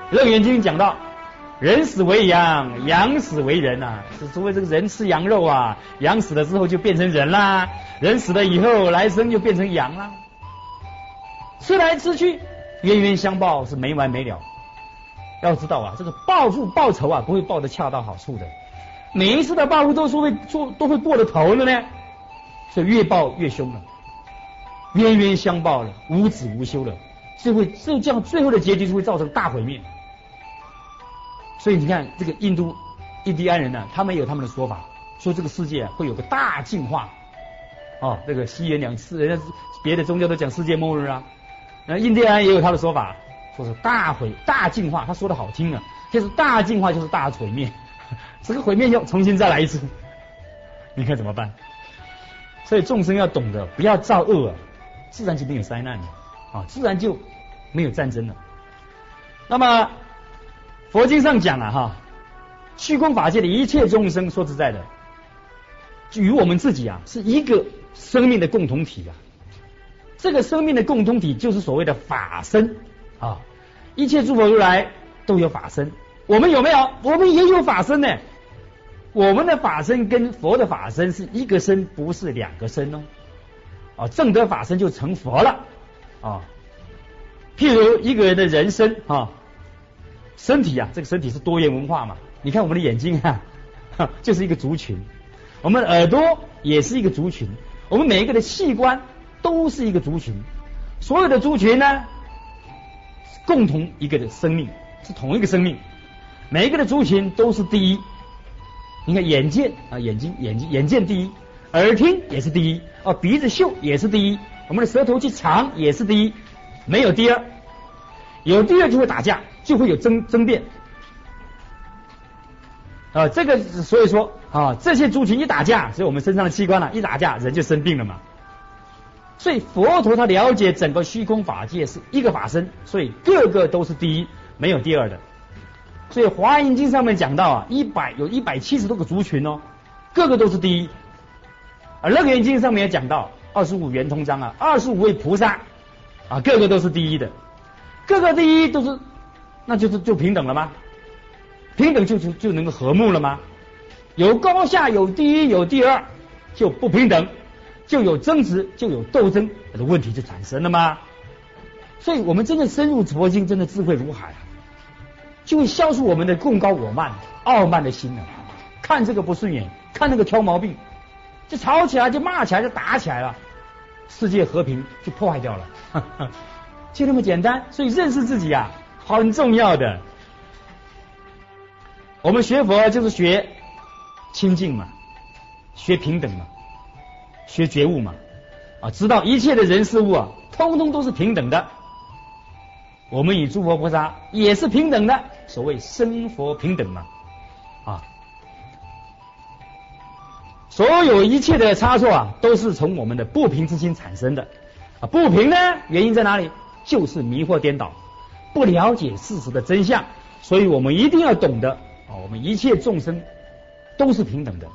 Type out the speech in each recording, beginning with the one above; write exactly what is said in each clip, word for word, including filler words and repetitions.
楞严经讲到，人死为羊，羊死为人啊，是所谓这个人吃羊肉啊，羊死了之后就变成人啦，人死了以后来生就变成羊啦，吃来吃去，冤冤相报是没完没了。要知道啊，这个报复报仇啊，不会报得恰到好处的，每一次的报复都是会做都会过了头了呢，所以越报越凶了，冤冤相报了，无止无休了，就会就这样，最后的结局就会造成大毁灭。所以你看，这个印度印第安人呢、啊，他们有他们的说法，说这个世界、啊、会有个大进化。哦，这个西元两次，人家别的宗教都讲世界末日啊，那印第安也有他的说法，说是大毁大进化，他说的好听啊，就是大进化就是大毁灭，这个毁灭要重新再来一次，你看怎么办？所以众生要懂得不要造恶啊，自然就没有灾难了啊，自然就没有战争了。那么佛经上讲啊哈，虚空法界的一切众生，说实在的，与我们自己啊是一个生命的共同体啊。这个生命的共同体就是所谓的法身啊。一切诸佛如来都有法身，我们有没有？我们也有法身呢。我们的法身跟佛的法身是一个身，不是两个身哦。啊，正得法身就成佛了啊。譬如一个人的人生啊。身体啊，这个身体是多元文化嘛。你看我们的眼睛啊，就是一个族群；我们的耳朵也是一个族群；我们每一个的器官都是一个族群。所有的族群呢，共同一个的生命，是同一个生命。每一个的族群都是第一。你看眼见啊，眼睛眼睛眼见第一，耳听也是第一，哦，鼻子嗅也是第一，我们的舌头去尝也是第一，没有第二。有第二就会打架，就会有争争辩啊。这个所以说啊，这些族群一打架，所以我们身上的器官啊一打架，人就生病了嘛。所以佛陀他了解整个虚空法界是一个法身，所以个个都是第一，没有第二的。所以华严经上面讲到啊，一百有一百七十多个族群哦，个个都是第一。而楞严经上面也讲到二十五圆通章啊，二十五位菩萨啊，个个都是第一的。各个第一都是，那就是就平等了吗？平等就就就能够和睦了吗？有高下，有第一，有第二，就不平等，就有争执，就有斗争，的问题就产生了吗？所以我们真的深入佛经，真的智慧如海，就会消除我们的贡高我慢、傲慢的心了。看这个不顺眼，看那个挑毛病，就吵起来，就骂起来，就打起来了，世界和平就破坏掉了。呵呵，就那么简单。所以认识自己啊很重要的。我们学佛就是学清净嘛，学平等嘛，学觉悟嘛，啊，知道一切的人事物啊通通都是平等的，我们与诸佛菩萨也是平等的，所谓生佛平等嘛，啊，所有一切的差错啊都是从我们的不平之心产生的啊。不平呢原因在哪里？就是迷惑颠倒，不了解事实的真相。所以我们一定要懂得啊，我们一切众生都是平等的。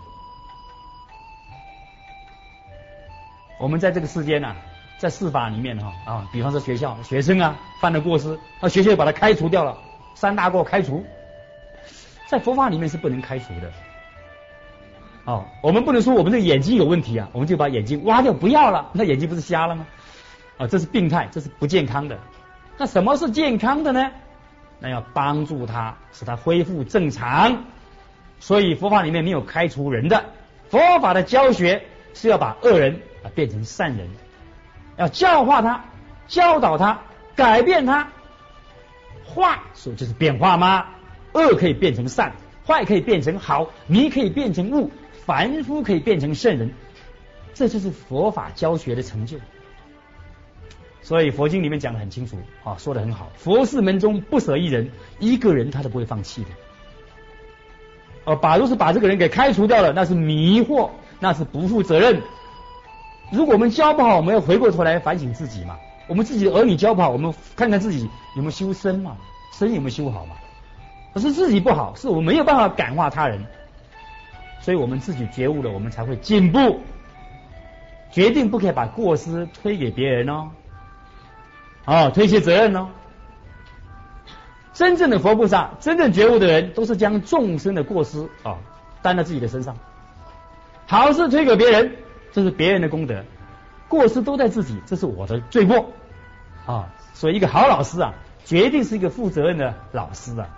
我们在这个世间啊，在世法里面哈 啊, 啊，比方说学校学生啊犯了过失，那学校就把他开除掉了，三大过开除。在佛法里面是不能开除的。哦，我们不能说我们这个眼睛有问题啊，我们就把眼睛挖掉不要了，那眼睛不是瞎了吗？啊，这是病态，这是不健康的。那什么是健康的呢？那要帮助他，使他恢复正常。所以佛法里面没有开除人的，佛法的教学是要把恶人啊变成善人，要教化他，教导他，改变他。化所以就是变化吗？恶可以变成善，坏可以变成好，迷可以变成悟，凡夫可以变成圣人，这就是佛法教学的成就。所以佛经里面讲得很清楚啊，说得很好，佛事门中不舍一人，一个人他都不会放弃的。哦，把如是把这个人给开除掉了，那是迷惑，那是不负责任。如果我们教不好，我们要回过头来反省自己嘛。我们自己的儿女教不好，我们看看自己有没有修身嘛，身有没有修好嘛。可是自己不好，是我们没有办法感化他人，所以我们自己觉悟了，我们才会进步。决定不可以把过失推给别人哦，哦，推卸责任哦。 真正的佛菩萨，真正觉悟的人，都是将众生的过失啊担在自己的身上，好事推给别人，这是别人的功德，过失都在自己，这是我的罪过啊。所以一个好老师啊，决定是一个负责任的老师啊，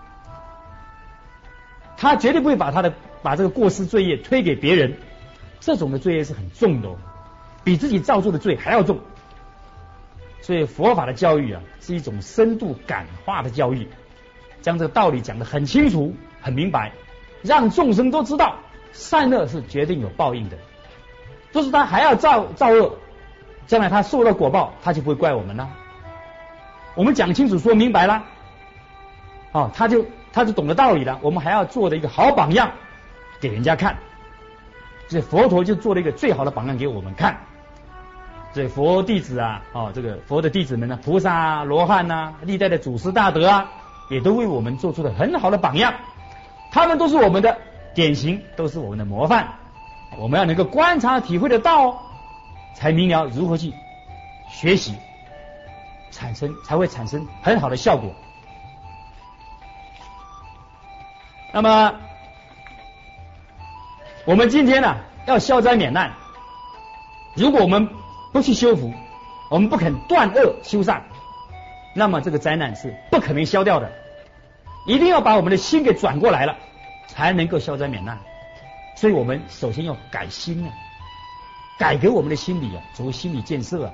他绝对不会把他的把这个过失罪业推给别人，这种的罪业是很重的哦，比自己造作的罪还要重。所以佛法的教育啊，是一种深度感化的教育，将这个道理讲得很清楚、很明白，让众生都知道善恶是决定有报应的。就是他还要造造恶，将来他受到果报，他就不会怪我们了。我们讲清楚、说明白了，哦，他就他就懂得道理了。我们还要做的一个好榜样给人家看，所以佛陀就做了一个最好的榜样给我们看。所以佛弟子啊，哦，这个佛的弟子们呢，菩萨啊、罗汉啊，历代的祖师大德啊，也都为我们做出了很好的榜样。他们都是我们的典型，都是我们的模范。我们要能够观察、体会得到，才明了如何去学习，产生才会产生很好的效果。那么，我们今天呢、啊，要消灾免难。如果我们不去修福，我们不肯断恶修善，那么这个灾难是不可能消掉的。一定要把我们的心给转过来了，才能够消灾免难。所以我们首先要改心啊，改革我们的心理啊，做心理建设啊。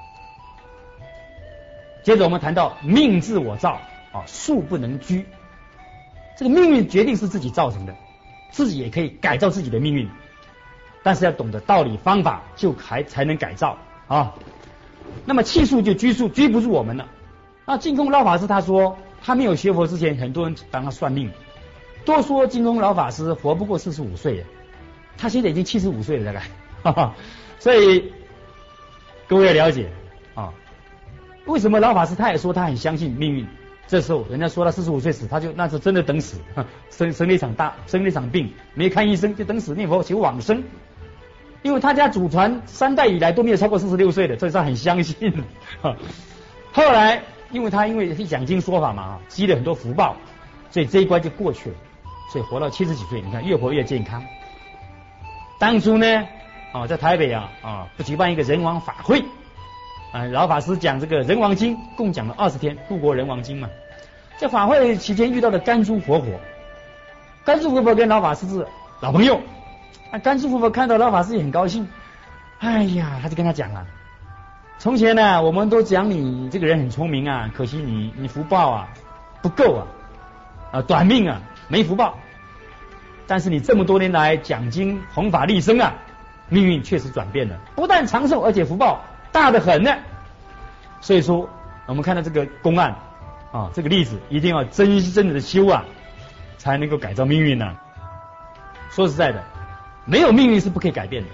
接着我们谈到命自我造啊，恕不能居。这个命运决定是自己造成的，自己也可以改造自己的命运，但是要懂得道理方法，就还才能改造啊。那么气数就拘束拘不住我们了。那净空老法师他说，他没有学佛之前，很多人帮他算命，多说净空老法师活不过四十五岁，他现在已经七十五岁了大概，哈哈。所以各位要了解啊，为什么老法师他也说他很相信命运？这时候人家说他四十五岁死，他就那是真的等死，生生了一场大生了一场病，没看医生就等死，念佛求往生。因为他家祖传三代以来都没有超过四十六岁的，所以他很相信。后来因为他因为讲经说法嘛，积了很多福报，所以这一关就过去了，所以活到七十几岁，你看越活越健康。当初呢，啊，在台北啊啊，不举办一个人王法会。啊，老法师讲这个人王经，共讲了二十天，度过人王经嘛。在法会期间遇到了甘珠活佛，甘珠活佛跟老法师是老朋友。啊，甘珠活佛看到老法师也很高兴，哎呀，他就跟他讲了，从前呢，我们都讲你这个人很聪明啊，可惜你你福报啊不够啊，啊短命啊，没福报。但是你这么多年来讲经弘法利生啊，命运确实转变了，不但长寿，而且福报大得很呢。所以说我们看到这个公案啊，这个例子一定要真正的修啊，才能够改造命运呢、啊。说实在的，没有命运是不可以改变的，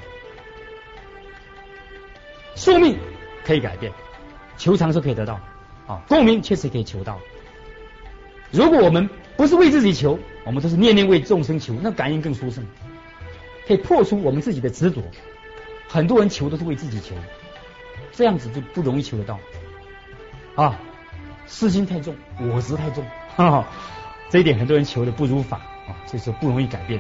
寿命可以改变，求长寿可以得到啊，功名确实可以求到。如果我们不是为自己求，我们都是念念为众生求，那感应更殊胜，可以破除我们自己的执着。很多人求都是为自己求，这样子就不容易求得到啊，私心太重，我执太重，哈哈，这一点很多人求的不如法啊，所以说不容易改变。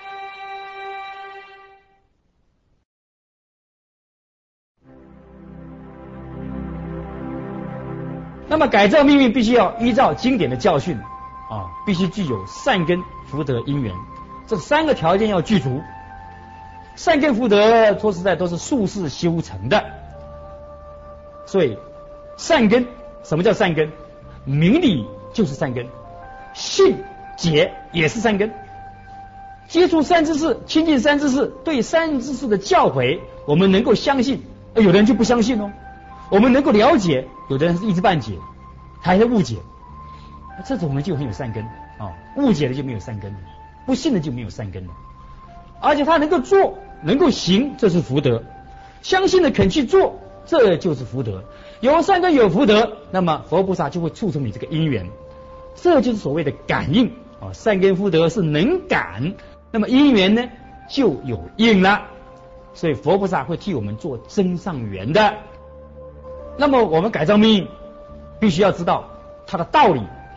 那么改造命运必须要依照经典的教训啊，必须具有善根福德因缘，这三个条件要具足。善根福德说实在都是术士修成的，所以善根，什么叫善根？明理就是善根，信解也是善根。接触善知识，亲近善知识，对善知识的教诲我们能够相信，有的人就不相信哦。我们能够了解，有的人是一知半解，他还是误解，这种人就很有善根啊，误解的就没有善根，不信的就没有善根了。而且他能够做，能够行，这是福德。相信的肯去做，这就是福德。有善根有福德，那么佛菩萨就会促成你这个因缘，这就是所谓的感应啊。善根福德是能感，那么因缘呢就有应了。所以佛菩萨会替我们做增上缘的。那么我们改造命运，必须要知道它的道理，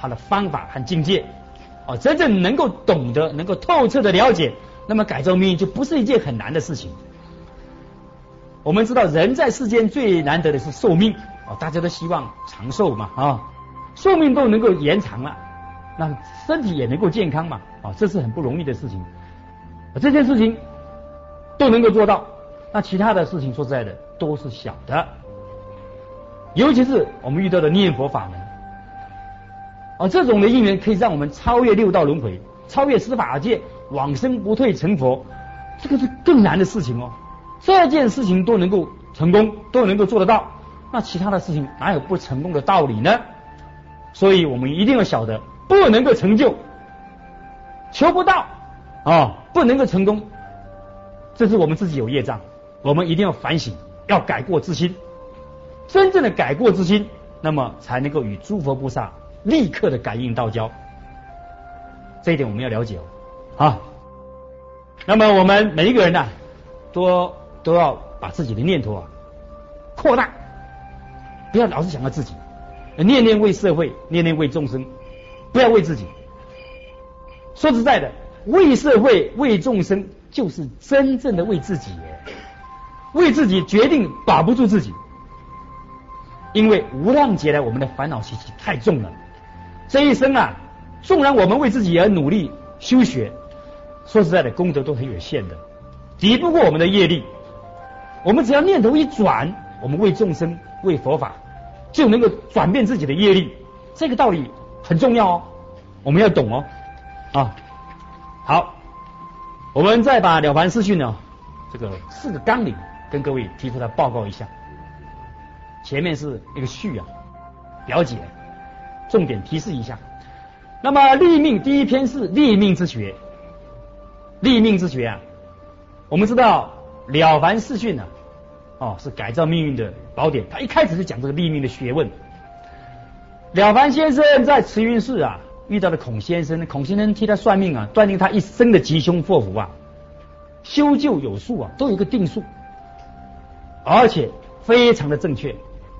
他的方法和境界，哦，真正能够懂得，能够透彻的了解，那么改造命运就不是一件很难的事情。我们知道人在世间最难得的是寿命，哦，大家都希望长寿嘛，啊，寿命都能够延长了，那身体也能够健康嘛，啊，这是很不容易的事情，这件事情都能够做到，那其他的事情说实在的都是小的，尤其是我们遇到的念佛法门，啊，这种的因缘可以让我们超越六道轮回，超越十法界，往生不退成佛，这个是更难的事情哦。这件事情都能够成功，都能够做得到，那其他的事情哪有不成功的道理呢？所以我们一定要晓得，不能够成就，求不到啊，不能够成功，这是我们自己有业障，我们一定要反省，要改过自新。真正的改过自新，那么才能够与诸佛菩萨立刻的感应道交。这一点我们要了解哦。啊，那么我们每一个人呢、啊，都都要把自己的念头啊扩大，不要老是想到自己，念念为社会，念念为众生，不要为自己。说实在的，为社会为众生就是真正的为自己耶，为自己决定把不住自己，因为无量劫来我们的烦恼习气太重了，这一生啊，纵然我们为自己而努力修学，说实在的功德都很有限的，抵不过我们的业力。我们只要念头一转，我们为众生为佛法就能够转变自己的业力，这个道理很重要哦，我们要懂哦。啊，好，我们再把了凡四训呢这个四个纲领跟各位提出来报告一下。前面是一个序啊，了解，重点提示一下。那么立命第一篇是立命之学，立命之学啊，我们知道了凡四训啊，哦，是改造命运的宝典，他一开始就讲这个立命的学问。了凡先生在慈云寺啊遇到了孔先生，孔先生替他算命啊，断定他一生的吉凶祸福啊，修旧有数啊，都有一个定数，而且非常的正确。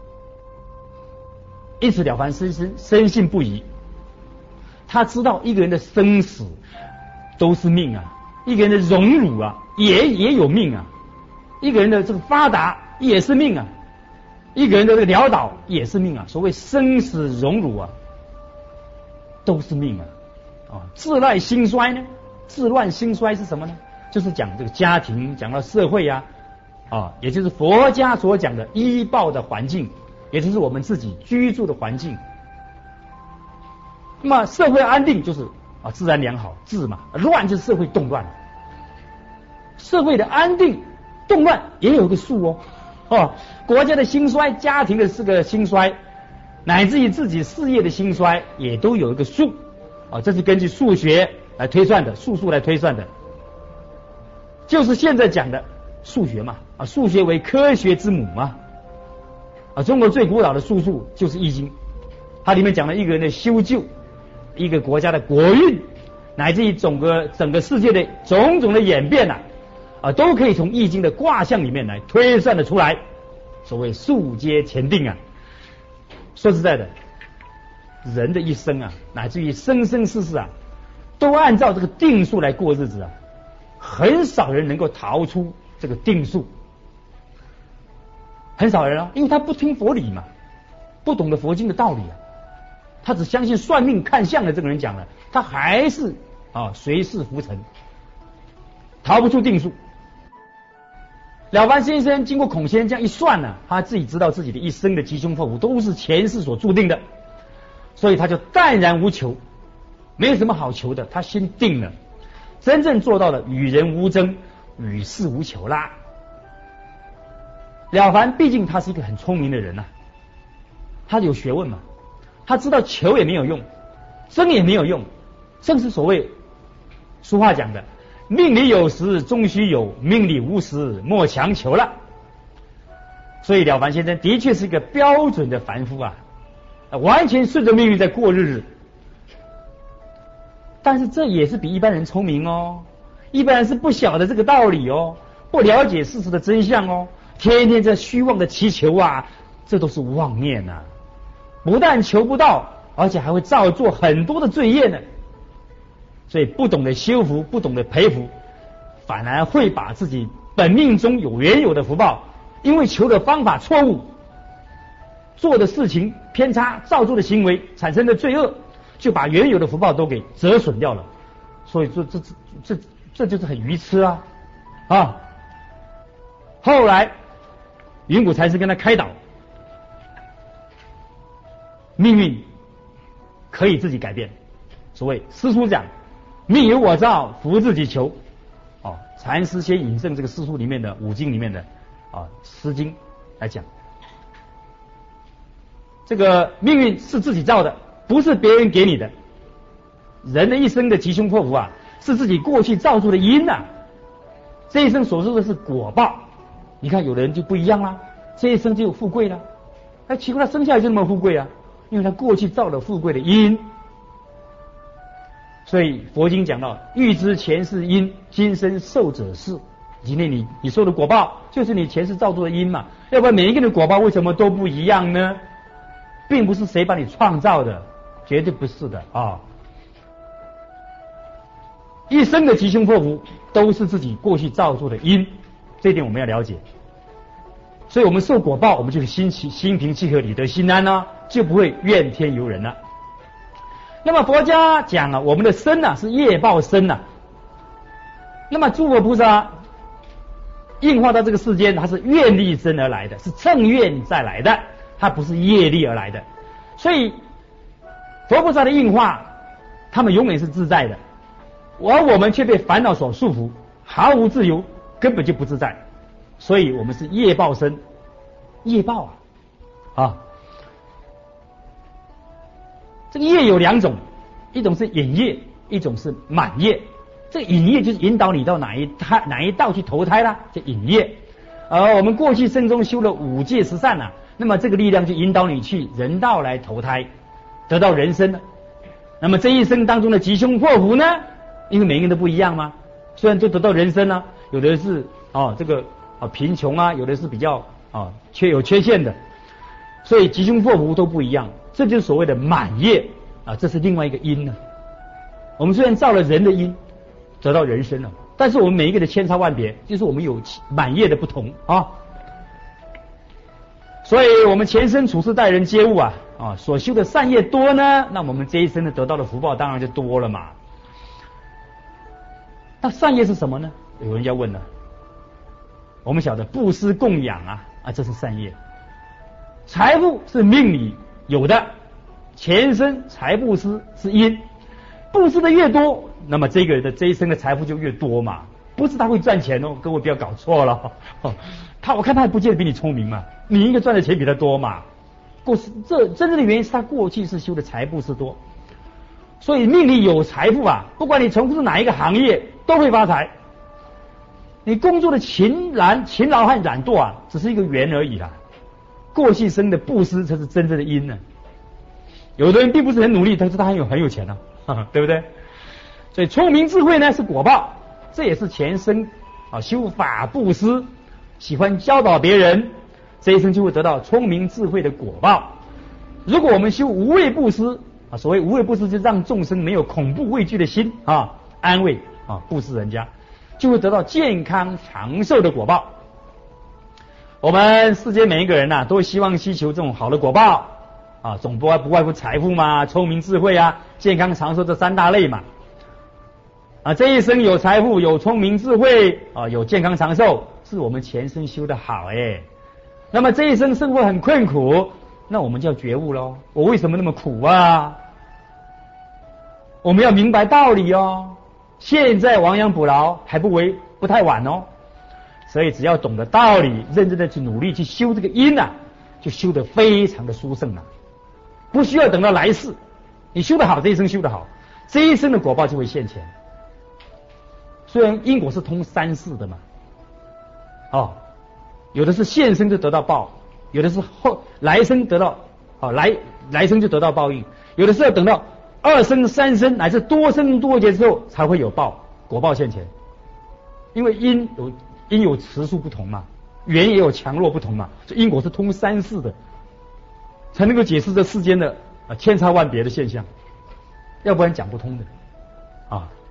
因此了凡先生深信不疑，他知道一个人的生死都是命啊，一个人的荣辱啊也也有命啊，一个人的这个发达也是命啊，一个人的这个潦倒也是命啊。所谓生死荣辱啊都是命啊。啊，自乱兴衰呢？自乱兴衰是什么呢？就是讲这个家庭，讲到社会啊，啊，也就是佛家所讲的依报的环境，也就是我们自己居住的环境。那么社会安定就是啊自然良好，治嘛，乱就是社会动乱。社会的安定动乱也有个数哦，哦，国家的兴衰，家庭的这个兴衰，乃至于自己事业的兴衰，也都有一个数啊，这是根据数学来推算的，数数来推算的，就是现在讲的数学嘛，啊，数学为科学之母嘛，啊，中国最古老的数数就是《易经》，它里面讲了一个人的修旧，一个国家的国运，乃至于整个整个世界的种种的演变呐、啊，啊，都可以从《易经》的卦象里面来推算的出来。所谓数皆前定啊。说实在的，人的一生啊，乃至于生生世世啊，都按照这个定数来过日子啊，很少人能够逃出这个定数，很少人啊，因为他不听佛理嘛，不懂得佛经的道理啊，他只相信算命看相的这个人讲了，他还是啊随世浮沉，逃不出定数。了凡先生经过孔先生这样一算呢、啊，他自己知道自己的一生的吉凶祸福都是前世所注定的，所以他就淡然无求，没有什么好求的，他心定了，真正做到了与人无争，与世无求啦。了凡毕竟他是一个很聪明的人呐、啊，他有学问嘛，他知道求也没有用，争也没有用，正是所谓俗话讲的命里有时终须有，命里无时莫强求了。所以了凡先生的确是一个标准的凡夫啊，完全顺着命运在过日子。但是这也是比一般人聪明哦，一般人是不晓得这个道理哦，不了解事实的真相哦，天天在虚妄的祈求啊，这都是妄念啊，不但求不到， 而且还会造作很多的罪业呢。所以不懂得修福，不懂得培福，反而会把自己本命中有原有的福报，因为求的方法错误，做的事情偏差，造作的行为产生的罪恶，就把原有的福报都给折损掉了。所以说这这这这就是很愚痴啊啊！后来云谷禅师跟他开导，命运可以自己改变。所谓师书讲，命由我造，福自己求。哦，禅师先引证这个师书里面的五经里面的啊《诗经》来讲，这个命运是自己造的，不是别人给你的。人的一生的吉凶祸福啊，是自己过去造出的因啊，这一生所受的是果报。你看有的人就不一样啦，这一生就有富贵了，哎，奇怪，他生下来就那么富贵啊，因为他过去造了富贵的因。所以佛经讲到，欲知前世因，今生受者是。今天你你受的果报，就是你前世造作的因嘛。要不然每一个人的果报为什么都不一样呢？并不是谁把你创造的，绝对不是的啊。一生的吉凶祸福都是自己过去造作的因，这一点我们要了解。所以我们受果报，我们就是心气心平气和，理得心安啊，就不会怨天尤人了。那么佛家讲啊，我们的身啊是业报身啊。那么诸佛菩萨应化到这个世间，它是愿力身而来的，是乘愿再来的，它不是业力而来的。所以佛菩萨的应化，他们永远是自在的，而我们却被烦恼所束缚，毫无自由，根本就不自在。所以我们是业报身，业报啊啊！这个业有两种，一种是引业，一种是满业。这个引业就是引导你到哪一胎哪一道去投胎啦，叫引业。而我们过去生中修了五戒十善啊，那么这个力量就引导你去人道来投胎，得到人生了。那么这一生当中的吉凶祸福呢，因为每个人都不一样嘛，虽然都得到人生啊，有的是哦这个啊贫穷啊，有的是比较啊缺有缺陷的，所以吉凶祸福都不一样。这就是所谓的满业啊，这是另外一个因呢。我们虽然造了人的因，得到人生了，但是我们每一个的千差万别，就是我们有满业的不同啊。所以我们前生处事待人接物啊啊所修的善业多呢，那我们这一生呢得到的福报当然就多了嘛。那善业是什么呢？有人要问了。我们晓得布施供养啊啊，这是善业。财富是命里有的，前生财布施是因，布施的越多，那么这个人的这一生的财富就越多嘛。不是他会赚钱哦，各位不要搞错了。他我看他还不见得比你聪明嘛，你应该赚的钱比他多嘛。过这真正的原因是他过去是修的财布施多，所以命里有财富啊，不管你从事哪一个行业都会发财。你工作的勤懒、勤劳和懒惰啊，只是一个缘而已啦。过去生的布施才是真正的因呢。有的人并不是很努力，但是他很有很有钱啊，呵呵对不对？所以聪明智慧呢是果报，这也是前生啊修法布施，喜欢教导别人，这一生就会得到聪明智慧的果报。如果我们修无畏布施啊，所谓无畏布施，就是让众生没有恐怖畏惧的心啊，安慰啊布施人家，就会得到健康长寿的果报。我们世间每一个人呐、啊，都希望希求这种好的果报啊，总不外不外乎财富嘛、聪明智慧啊、健康长寿这三大类嘛。啊，这一生有财富、有聪明智慧啊、有健康长寿，是我们前生修的好哎。那么这一生生活很困苦，那我们就要觉悟咯，我为什么那么苦啊？我们要明白道理哦。现在亡羊补牢还不为不太晚哦。所以只要懂得道理，认真的去努力去修这个因啊，就修得非常的殊胜了。不需要等到来世，你修得好，这一生修得好，这一生的果报就会现前。虽然因果是通三世的嘛，哦，有的是现生就得到报，有的是后来生得到，哦来来生就得到报应，有的是要等到二生三生乃至多生多劫之后才会有报，果报现前。因为因有因有次数不同嘛，缘也有强弱不同嘛，所以因果是通三世的，才能够解释这世间的啊千差万别的现象，要不然讲不通的啊。